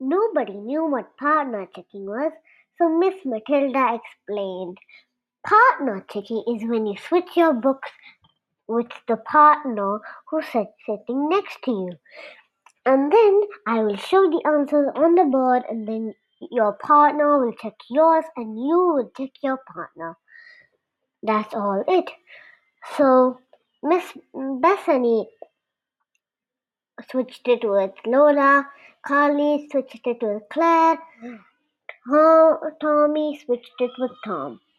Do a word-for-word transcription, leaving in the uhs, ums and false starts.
Nobody knew what partner checking was, so Miss Matilda explained. Partner checking is when you switch your books with the partner who's sitting next to you. And then I will show the answers on the board, and then your partner will check yours and you will check your partner. That's all it. So Miss Bethany switched it with Lola, Carly switched it with Claire, Tommy switched it with Tom.